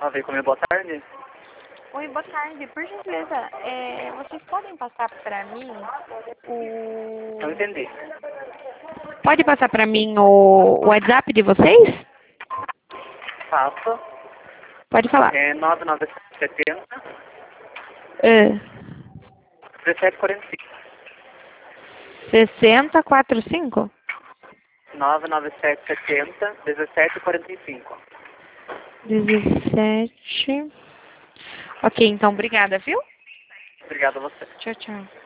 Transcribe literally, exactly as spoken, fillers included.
Ave, como é, boa tarde. Oi, boa tarde. Por gentileza, é, vocês podem passar para mim o... Não entendi. Pode passar para mim o WhatsApp de vocês? Faça. Pode falar. É nove nove sete zero É, dezessete quarenta e cinco. sessenta quarenta e cinco? nove nove sete sete zero dezessete quarenta e cinco. dezessete. Ok, então, obrigada, viu? Obrigado a você. Tchau, tchau.